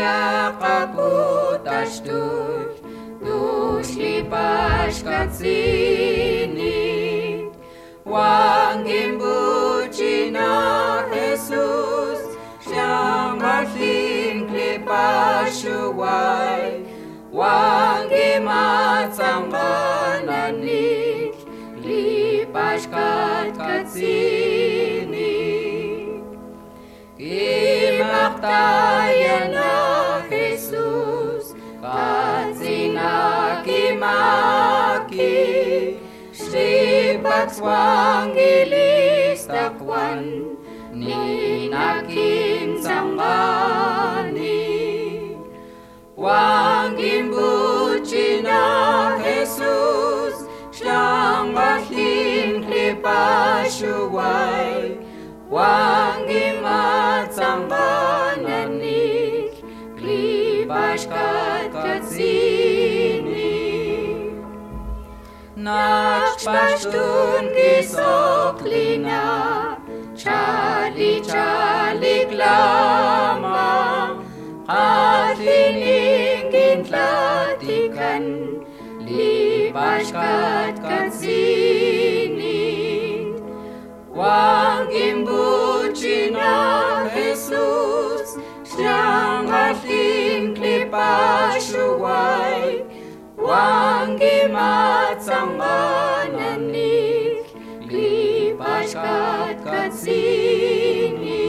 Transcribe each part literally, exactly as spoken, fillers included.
kaputas durch, durch die Paschkatzini. Wangim buci na Jesus, siyang maling klipashuway. Wangim atsang kananik, klipaskat katzini. Kimaktayan na Jesus, katzina kimaki. Sibaks wangilis takwan, ni nakin sanggani. Wangim buci na Jesus, siyang maling klipashuway. Wangim atsangananik, klipaskat katzini. Nakspastun kisoklina, chali-chalik lamang, katliningin tlatikan, lipaskat katzini. Wangim buci na Jesus, siyang maling klipashuway. Wangim atsangananik, klipaskat katzini.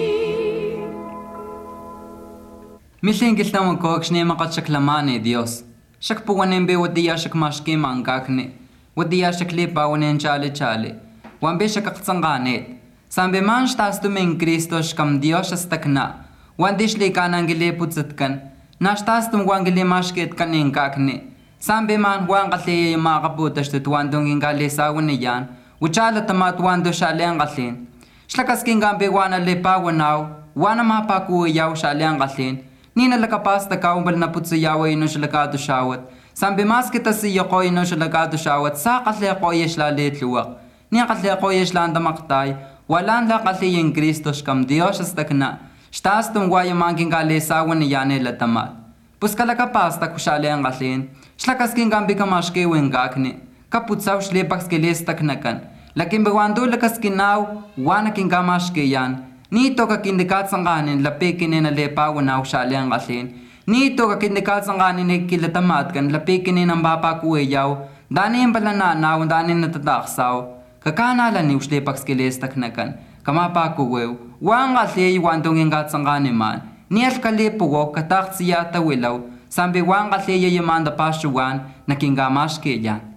Misingil na magkogshne makatshaklamani Dios. Shakpuwanembe wadiya shakmashki mangakne. Wadiya shaklipa wanen chale chale. Wambe shakakatsanganet. Sambe man shtas tuming Kristo shkam Dios astakna. Wandish likanangile putsatkan. Nashtas tum wangile mashket kanin kakne. Sambe man huang katli yung mga kaputas tutuandong yung kalisawan niyan, uchala tamatuando siya liang katlin. Shlakas king gambe wana lipa wanaw, wana mapakuyaw siya liang katlin, nina lakapas na kaumbal na putsuyawa ino siya lakado shawat, sambe mas kita siya ko ino siya lakado shawat, sa katli ako yesh la litluwak, niya katli ako yesh la andamaktay, walan la katli yung Kristos kam Diyos astakna, shtas tungwa yung mangking kalisawan niyan nila tamat. Puskalakapas ta kusyali ang katlin, shlakas king gambi kamashke wengakne, kaputsaw shlepak skeles taknakan, lakin bewando lakas kinaw, wana king kamashke yan, nito kakindikat sangkanin lapikin na lepa wanaw syali ang katlin, nito kakindikat sangkanin ay kilatamatkan lapikin ng bapa kuweyaw, dani yung balananaw, dani natataksaw, kakanalan ni shlepak skeles taknakan, kamapa kuwew, wang katli wandong yung katsangkanin man, Niel kalipuwo katak siya tawilaw, sambi wang katliya yamanda pasuwan na kinggamash kaya.